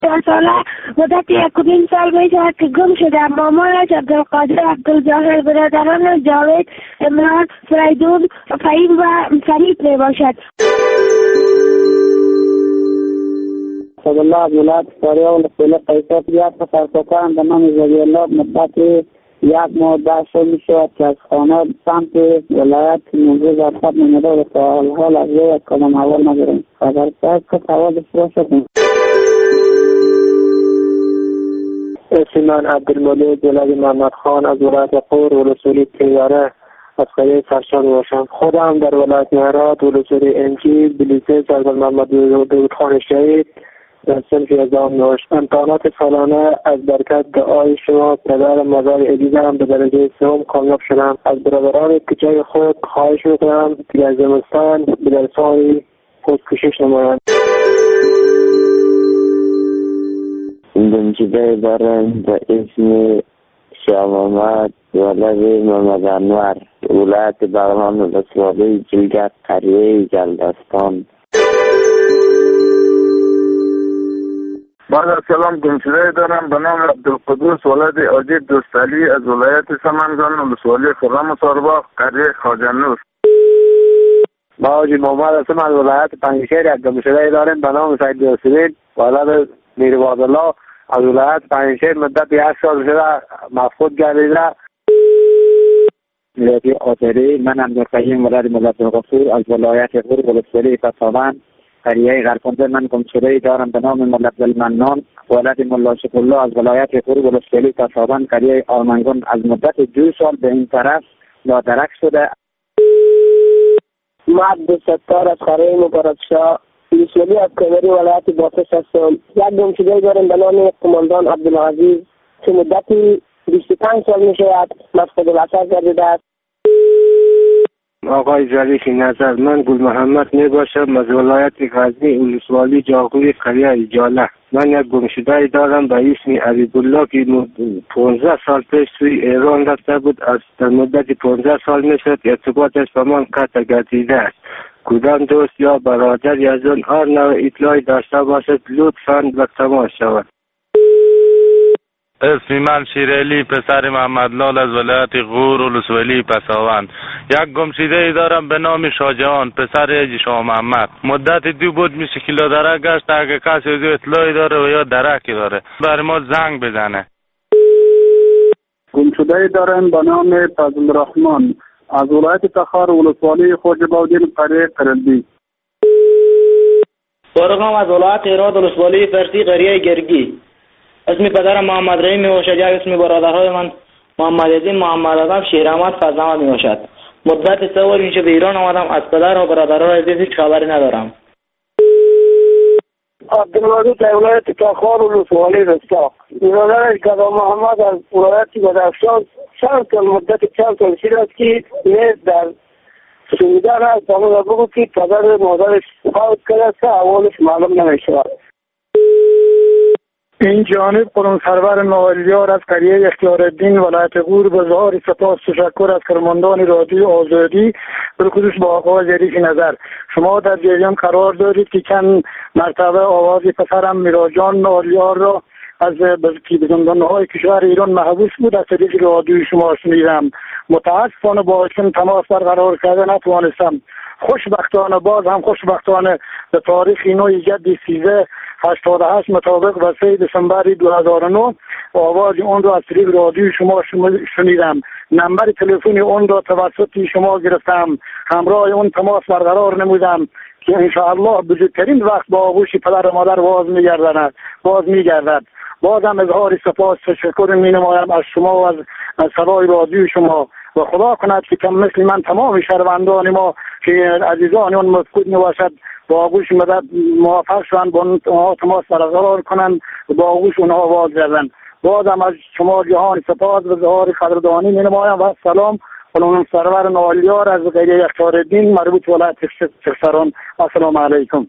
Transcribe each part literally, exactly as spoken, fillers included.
در ساله مدت یک و نیم سال می شود که گم شده. مامانش عبدالقادر، عبدالجاهر، برادران جاوید، عمران، فریدون، فهیم و فرید می باشد. صد الله از ولایت ساری و لسوله قیصر یاد سرکوکان به نام زبی الله مدت یک ماه ده سال می شود که از خانه سمت ولایت موضوع زرفت نمیده و تا حال از روی یک کدام حوال نداریم. اگر باید که حوال داشته باشد. اسم من عبدالملک جلال محمد خان از ولایت قور ولسوالی تیاره از قریه سرشان باشم. خودم در ولایت مهرات ولسوالی انجی بلیسه سرگل محمد داود خان شهید در صنف یازدهم نوشت. امتحانات سالانه از برکت دعای شما پدر مادر عزیزم به درجه سوم کامیاب شدم. از برادران کوچک خود خواهش میکنم که در زمستان به درسانی خودکشی نمایند. گمشده دارم به اسم شاه محمد ولد محمد انور ولایت بغلان ولسوالی جلگت قریه جلدستان. بعد از سلام گمشده دارم به نام عبدالقدوس ولد عجیب دوستعلی از ولایت سمنگان ولسوالی خرم سارباغ قریه خواجه‌نور. ما حاجی محمد هستم از ولایت پنجشیر. یک گمشده داریم به نام سید یاسین ولد میروادالله از ولایت پنجشیر مدت یک سال شده مفقود گردیده. میلادی آذری من عبدالقیوم ولد ملت الغفور از ولایت غور ولسوالی پسابند قریه غرفنده. من گمشده دارم به نام ملت المنان ولد ملا شکرالله از ولایت غور ولسوالی پسابند قریه آرمنگان. از مدت دو سال به این طرف نادرک شده. ما عبدالستار از قریه مبارک شاه ولسوالی از کمری ولایت بافش هستم. یک گمشده دارم به نام قماندان عبدالعزیز که مدتی بیست و پنج سال می شود مفقود البصر گردیده است. آقای ظریف نظر، من گل محمد می باشم از ولایت غزنی ولسوالی جاغوری قریه ایجاله. من یک گمشده دارم به اسم حبیب الله که پانزده سال پیش توی ایران رفته بود. از در مدت پانزده سال می شد ارتباطش با من قطع گردیده است. کدام دوست یا برادر از آن هر نوع اطلاعی داشته باشد لطفاً به تماس شود. اسم من شیرالی پسر محمد لال از ولایت غور ولسوالی پساوند. یک گمشده دارم به نام شاهجهان پسر شاه محمد. مدت دو بود میشه که درک گشت. اگه کسی از اطلاعی داره و یا درکی داره برای ما زنگ بزنه. گمشده دارم به نام فضل الرحمن از ولایت تخار ولسوالی خوجباودین قریه قرلبی. فارغم از ولایت هرات ولسوالی فرسی قریه گرگی. اسم پدرم محمد رحیم می باشد. یک اسم برادرهای من محمد عزیز، محمد اعظم، شیراحمد، فضلاحمد می باشد. مدت سه سال میشه به ایران آمدم. از پدر و برادرهای عزیز هیچ خبری ندارم. عبدالوادود در ولایت تخار ولسوالی رستاق. برادرش گدا محمد از ولایت بدخشان چند سال مدت چند سال شده است که نیز در سویدن است. اما بگو که پدر مادرش فوت کرده است. اولش معلوم نمیشود. این جانب قرون سرور نوالیار از قریه اختیارالدین ولایت غور به ظاهر سپاس تشکر از کارمندان رادیو آزادی بالخصوص با آقای ظریف نظر. شما در جریان قرار دارید که چند مرتبه آواز پسرم میراجان نوالیار را از زندانهای کشور ایران محبوس بود از طریق رادیو شما شنیدم. متاسفانه با ایشون تماس برقرار کرده نتوانستم. خوشبختانه باز هم خوشبختانه به تاریخ نو جدی سیزده هشتاد و هشت مطابق به سه دسامبر دو هزار و نه آواز اون را از طریق رادیو شما شنیدم. نمبر تلفن اون را توسط شما گرفتم. همراه اون تماس برقرار نمودم که انشاءالله بزرگترین وقت با آغوش پدر و مادر باز میگردد باز میگردد. بازم اظهار سپاس تشکر می نمایم از شما و از, از صدای رادیو شما و خدا کند که کم مثل من تمام شهروندان ما که عزیزان اون مفقود نباشد با آغوش مدد موفق شوند با اونها تماس برقرار کنند و با آغوش اونها آواز زدن. بازم از شما جهان سپاس و اظهار قدردانی می نمایم و سلام. قرون سرور نوالیار از قریه اختیارالدین مربوط ولایت چخسران. السلام علیکم.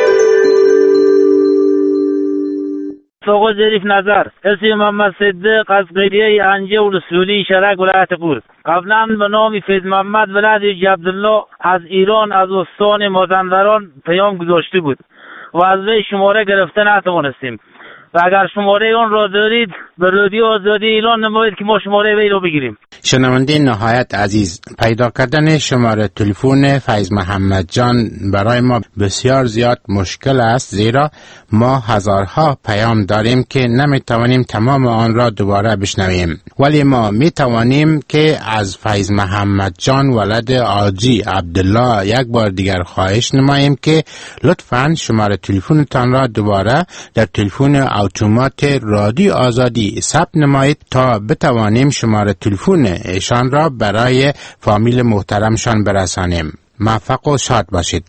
آقای ظریف نظر، اسم محمد صدیق از قریه انجه ولسوالی شرک ولایت غور. قبلا به نام فیض محمد ولد عبدالله از ایران از استان مازندران پیام گذاشته بود و از وی شماره گرفته نتوانستیم. و اگر شماره اون را دارید به رادیو آزادی اعلان نمایید که ما شماره وی رو بگیریم. شنونده نهایت عزیز، پیدا کردن شماره تلفن فیض محمد جان برای ما بسیار زیاد مشکل است، زیرا ما هزارها پیام داریم که نمیتوانیم تمام آن را دوباره بشنویم، ولی ما میتوانیم که از فیض محمد جان ولد آجی عبدالله یک بار دیگر خواهش نماییم که لطفاً شماره تلفنتان را دوباره در تلفن اتومات رادیو آزادی ثبت نمایید تا بتوانیم شماره تلفن ایشان را برای فامیل محترمشان برسانیم. موفق و شاد باشید.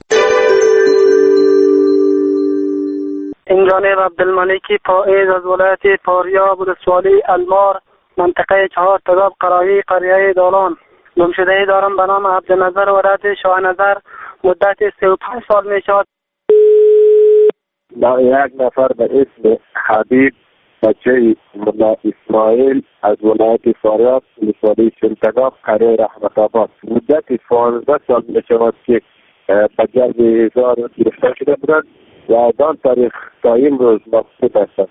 این جانب عبدالملکی پائیز از ولایت پاریاب ولسوالی المار منطقه چهار تگاب قراهی قریه دالان. گمشده‌ای دارم به نام عبدالنظر ولد شاه نظر، مدت سی و پنج سال می شود. با یک نفر به اسم حبیب بچه ملا اسماعیل از ولایت فاریاب ولسوالی شلتگاب قریه رحمت آباد، مدت پانزده سال می شود که به جلب هزار گرفتار شده بودند و از آن تاریخ تا امروز مبسوط هستند.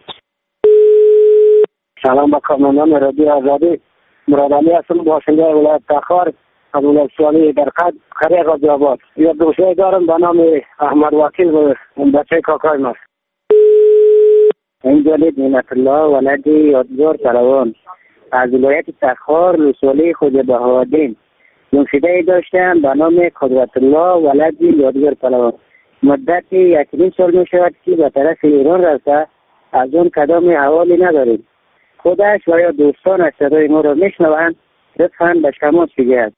سلام به کارمندان رادیو آزادی. مراد علی هستم، باشنده ولایت تخار از ولسوالی درقد قریه غازی آباد. یک دوست دارم به نام احمد وکیل و بچه کاکای ماست. این جالب نعمت الله ولد یادگار پروان از ولایت تخار ولسوالی خود بهادین. گمشده‌ای داشتم به نام قدرت الله ولد یادگار پروان. مدت یک سال می شود که به طرف ایران رفته، از اون کدام حوالی نداریم. خودش و یا دوستان صدای ما را میشنوند، لطفاً به شماس بگید.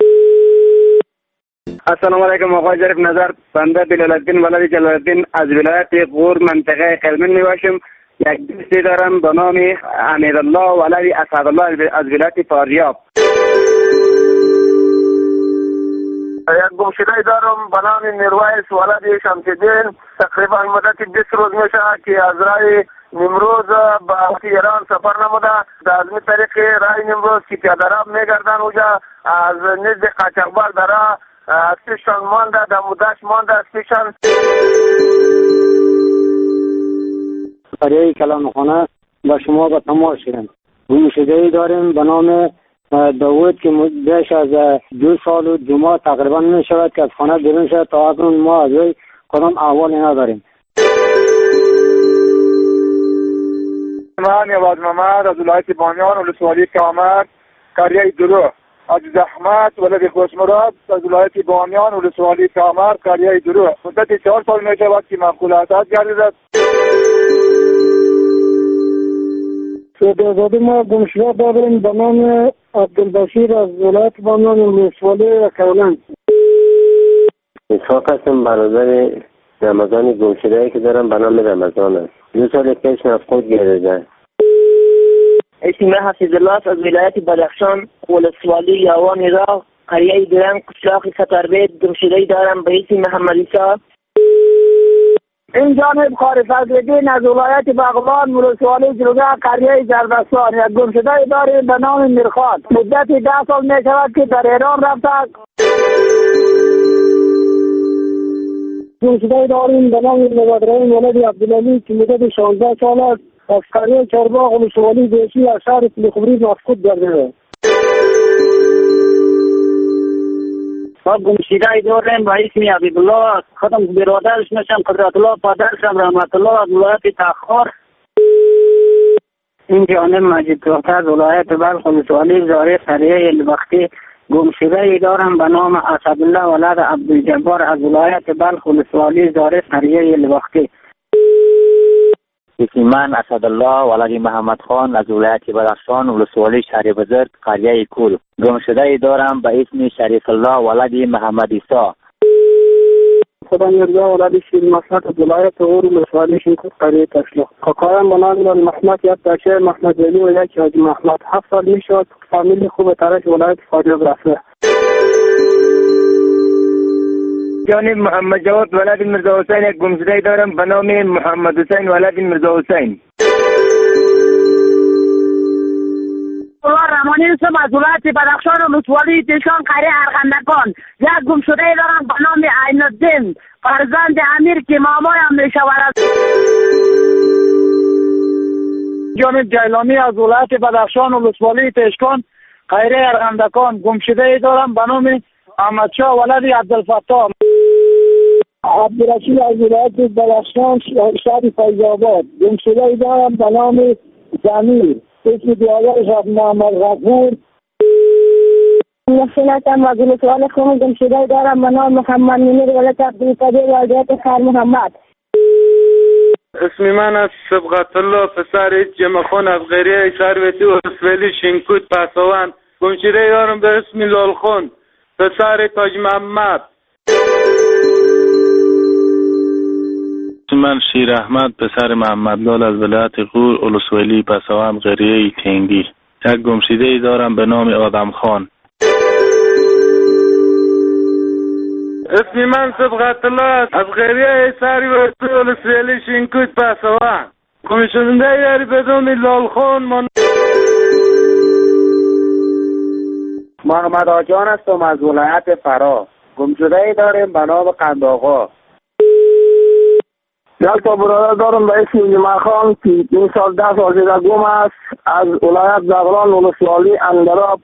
السلام علیکم آقای ظریف نظر، بنده بلال الدین ولد جلال الدین از ولایت غور منطقه قلمن میباشم. یک دوستی دارم به نام امیرالله ولد اسعدالله از ولایت فاریاب. یک گمشده‌ای دارم به نام میرویس ولد شمس‌الدین. تقریبا مدت بیست روز میشه که از راه نمروز به ایران سفر نموده. از می طریق راه نمروز که پیاده‌رو میگردن اونجا از نزد قاچاقبر دره استیشن مانده، در مدت مانده استیشن. قریه کلام خانه با شما به تماس شدم. گمشده‌ای داریم به نام داوود که مدتش از دو سال و دو ماه تقریبا می شود که از خانه بیرون شد، تا اکنون ما از وی کدام احوالی نداریم. من یواز محمد از ولایت بانیان ولسوالی کامر قریه درو. عزیز احمد ولد خوشمراد از ولایت بانیان ولسوالی کامر قریه درو. مدت چهار سال می شود که مقبول اسد گردیده. آزادی ما گمشده داریم به نام عبدالبشیر از ولایت بانیان ولسوالی کولن. اسحاق هستم، برادر رمضان گمشده‌ای که دارم به نام رمضان است. دو سال پیش مفقود گردیده. اسم حفیظ الله از ولایت بدخشان ولسوالی یاوان را قریه درنگ قشلاق ستربیت. گمشده‌ای دارم به اسم محمد عیسی. این جانب خار فضلدین از ولایت بغلان ولسوالی جلوگه قریه زردستان. یک گمشده‌ای داریم به نام میرخان. مدت ده سال می شود که در ایران رفته. گمشده‌ای داریم به نام نوادرین ولد عبدالعلی که مدت شانزده سال است از قریه چرباغ ولسوالی بیشی از شهر پلخبری مفقود گردیده. ما گمشده‌ای داریم به اسم حبیبالله، خودم برادرش میشم، قدرت الله پدرشم، رحمت الله از ولایت تخار. این جانب مجید دختر ولایت بلخ ولسوالی زاره قریه البختی. گمشده‌ای دارم به نام اسدالله ولد عبدالجبار از ولایت بلخ ولسوالی زاره قریه البختی. من اسدالله ولد محمد خان از ولایت بدخشان ولسوالی شهر بزرگ قریه کول. گمشده‌ای دارم به اسم شریف الله ولد محمد عیسی. خدا میرزا ولد شیر مسلط از ولایت غور ولسوالی شنکوت قریه تشلاق. کاکایم به نام محمد یک بچه محمد علی و یک حاجی محمد. هفت سال می شد فامیل خوب طرف ولایت فاریاب رفته. جانب محمد جواد ولد مرزا حسین. یک گمشده‌ای دارم به نام محمد حسین ولد مرزا حسین. الله رحمانی هستم از ولایت بدخشان ولسوالی دیشان قریه ارغندکان. یک گمشده‌ای دارم به نام عین الدین فرزند امیر که مامایم می شود. جانب جیلانی از ولایت بدخشان ولسوالی تشکان خیره ارغندکان گمشده ای دارم به نام احمدشاه ولد عبدالفتاح. عبدالرشید از ولایت بدخشان شهر فیض‌آباد گمشده ای دارم به نام جمیل اسم دیگرش محمد غفور. محسنتم و ولسوالی خون گمشده ای دارم به نام محمد منیر ولد عبدالقادر ولایت خیر محمد. اسم من از صبغت الله پسر جمعخان از غریه شهروتی و اسفلی شنکوت پسوان گمشده دارم به اسم لالخون پسر تاج محمد. اسم من شیر احمد پسر محمد لال از ولایت غور ولسوالی پسوان غریه تنگی. یک گمشده دارم به نام آدم خان. اسم من صبغت الله از غریه شهروتی و اسفلی شنکوت پسوان گمشده یاری به نام لالخون. من محمد آجان هستم از ولایت فرا گمشده ای داریم به نام قندآقا. یک تا برادر دارم به اسم جمعه خان که این سال ده سال شده گم است از ولایت بغلان ولسوالی اندراب.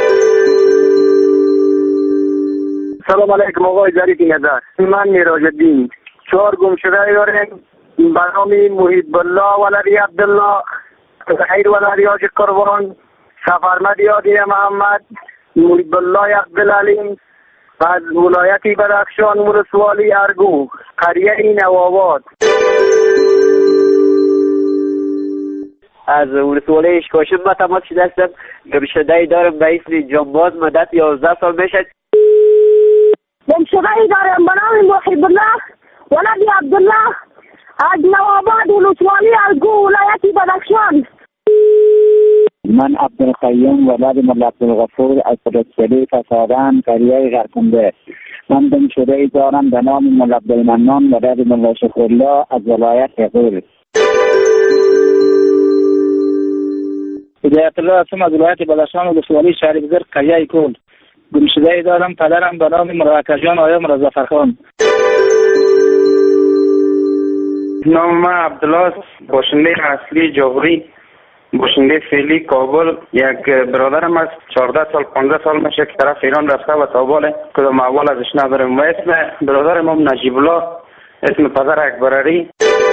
سلام علیکم آقای ظریف نظر. من میراج الدین. چهار گمشده ای داریم به نام محیب الله ولدی عبدالله خیر ولدی حاج قربان سفرمد یادی محمد محیب الله عبدالعلیم از ولایت بدخشان ولسوالی ارگو قریه نوآباد. از ولسوالی اشکاشم ما تماس شده هستم. گمشده ای دارم به اسم جنباز مدت یازده سال میشد. گمشده ای دارم به نام محیب الله ولدی عبدالله از نوآباد ولسوالی ارگو ولایت بدخشان. من عبدالقیوم ولد ملا عبدالغفور از ولسوالی فسادان قریه غرکنده. من گمشده ای دارم به نام ملا عبدالمنان ولد ملا شکرالله از ولایت غور. هدایت الله هستم از ولایت بدخشان ولسوالی شهر بزرگ قریه کل. گمشده ای دارم پدرم به نام مراکجان آیا مرزفرخان. نام من عبدالله باشنده اصلی جوهری باشنده فعلی کابل. یک برادرم از چهارده سال پانزده سال میشه که طرف ایران رفته و تاباله کدام اول ازش ندارم. و اسم برادرم هم نجیب الله اسم پدر اکبرعلی.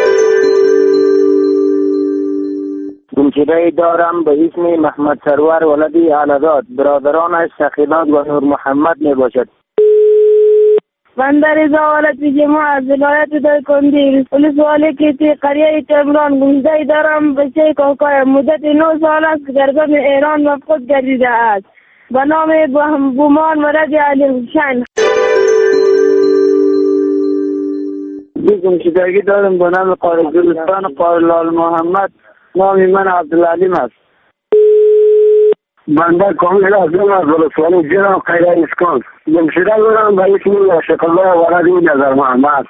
گمشده ای دارم به اسم محمد سرور ولدی علداد برادرانش شقیداد و نور محمد می باشد. من در رضا ولد جمعه از ولایت دایکندی ولسوالی کیتی قریه تمران گمشده ای دارم بچه کوکای مدت نه سال است که در گم ایران مفقود گردیده است به نام بومان ولد علی حسین. گمشدگی دارم به نام قاری گلستان قاری لال محمد. نام من عبدالعلیم است. بنده کامل ازم از ولسوالی جناب خیره اسکان گمشده دارم به اسم شکرالله ولدی نظر محمد.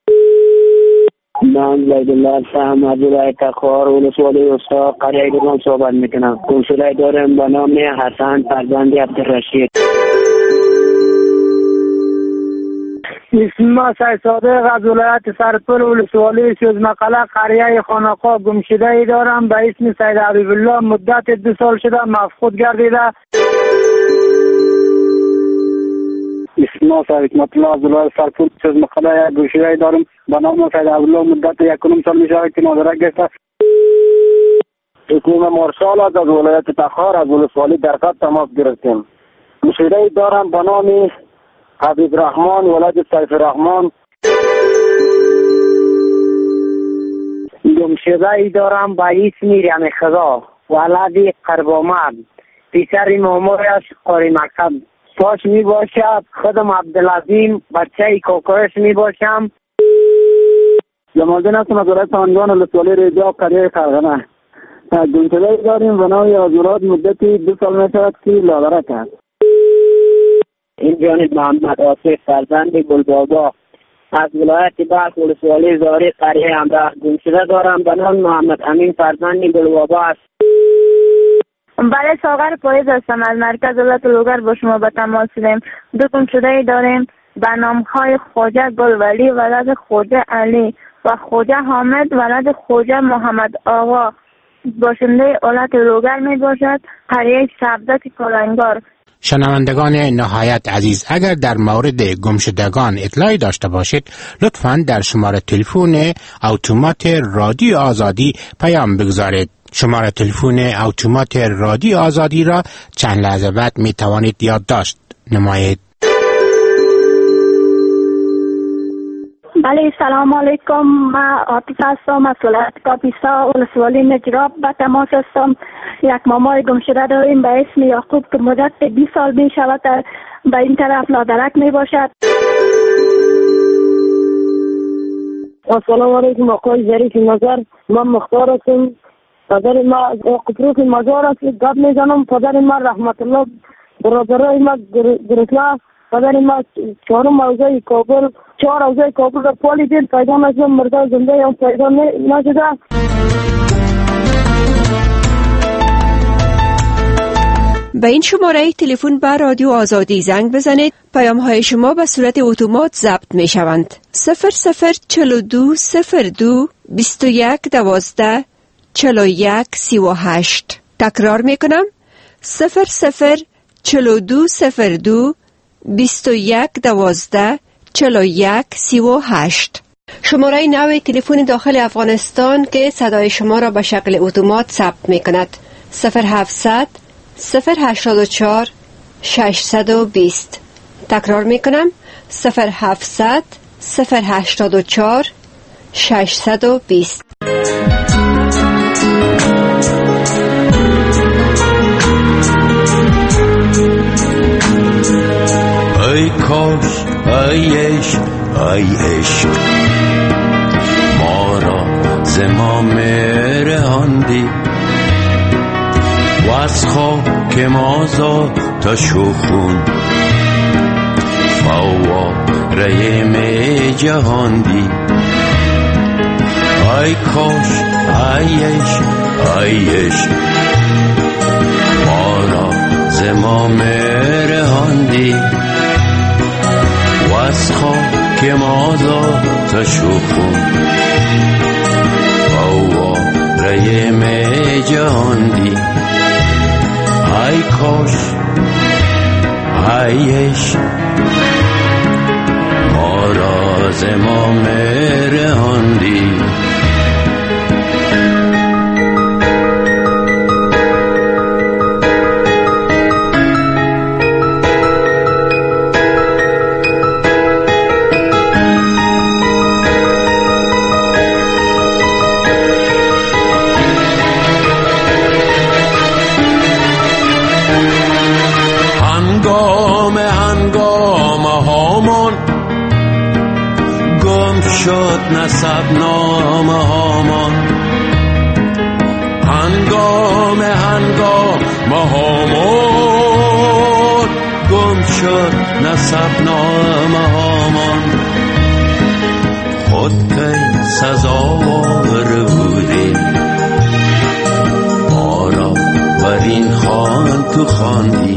من عبدالله فهم از ولایت خار ولسوالی استا قریه درمان صحبت میکنم. گمشده دارم به نام حسن فرزند عبدالرشید. اسم ما سید صادق از ولایت سرپل ولسوالی سوزمقله قریه خانقا گمشده ای دارم به اسم سید حبیب الله مدت دو سال شده مفقود گردیده. اسم ما سید حکمت الله از ولایت سرپل سوزمقله گمشده ای دارم به نام سید حبیب الله مدت یکونم سال میشه که ناظرک گشته. حکیم مارشال از ولایت تخار از ولسوالی درکت تماس گرفتیم. گمشده ای دارم به نام حبیب رحمان ولد سیف رحمان. گمشده ای دارم به اسم رمی خدا ولد قربامد پسر مامورش قاری مکتب ساش می باشد. خودم عبدالعظیم بچه کوکایش می باشم. جمالدین هستم از ولایت سمنگان ولسوالی رجا قریه خرغنه. گمشده ای داریم به نام یازورات مدتی دو سال می شود که لادرک است. این جانب محمد آصف فرزند گلبابا از ولایت بلخ ولسوالی زاری قریه همراه گمشده دارم به نام محمد امین فرزند گلبابا است. برای ساغر پاییز هستم از مرکز دولت لوگر با شما به تماس شدیم. دو گمشده ای داریم به نامهای خواجه گلولی ولد خواجه علی و خواجه حامد ولد خواجه محمد آقا باشنده آلت روگر می باشد. قریه سبزت کالنگار. شنوندگان نهایت عزیز، اگر در مورد گمشدگان اطلاعی داشته باشید لطفاً در شماره تلفن اتومات رادیو آزادی پیام بگذارید. شماره تلفن اتومات رادیو آزادی را چند لحظه بعد می توانید یادداشت نمایید. بله، سلام علیکم. من عاطف هستم از ولایت کاپیسا ولسوالی نجراب. به تماس هستم. یک مامای گم شده داریم به اسم یعقوب که مدت بیست سال می شود به این طرف نادرک می باشد. السلام علیکم آقای ظریف نظر. من مختار هستم. پدر ما قطروف مزار است. گپ میزنم. پدر ما رحمت الله برادرای ما گرسنه. پدر ما چهارم موضوع کابل چهار موضوع کابل را پالی دید پیدا نشدم. مرده زنده هم پیدا نشده. به این شماره تلفن به رادیو آزادی زنگ بزنید. پیام های شما به صورت اتومات ضبط می شوند. صفر صفر چهل و دو صفر دو بیست و یک دوازده چهل و یک سی و هشت. تکرار می کنم. صفر صفر چهل و دو صفر دو بیست و یک دوازده چهل و یک سی و هشت. شماره نوی تلفن داخل افغانستان که صدای شما را به شکل اتومات ثبت می کند. صفر هفتصد صفر هشتاد و چهار ششصد و بیست. تکرار می کنم. صفر هفتصد صفر هشتاد و چهار ششصد و بیست. ای کاش ای عشق ای عشق ما را ز ما مرهاندی و از خاک ما ذات شخون فواره می جهاندی. ای کاش ای عشق ای عشق ما را ز ما مرهاندی و از خاک ما ذات شخون فواره می جهاندی. ای کاش ای عشق ما را ز ما مرهاندی. شد نسب نامه هامان هنگام هنگام هامان گم شد نسب نامه هامان. خود که سزاوار بودی ما را بر این خوان تو خواندی.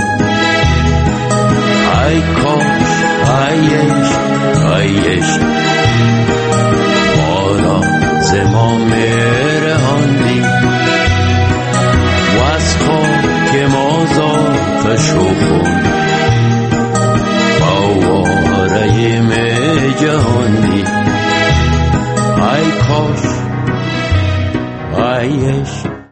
ای کاش ای عشق ای عشق ز ما مرهاندی و از خاک ما ذات شخون فواره می جهاندی. ای کاش ای عشق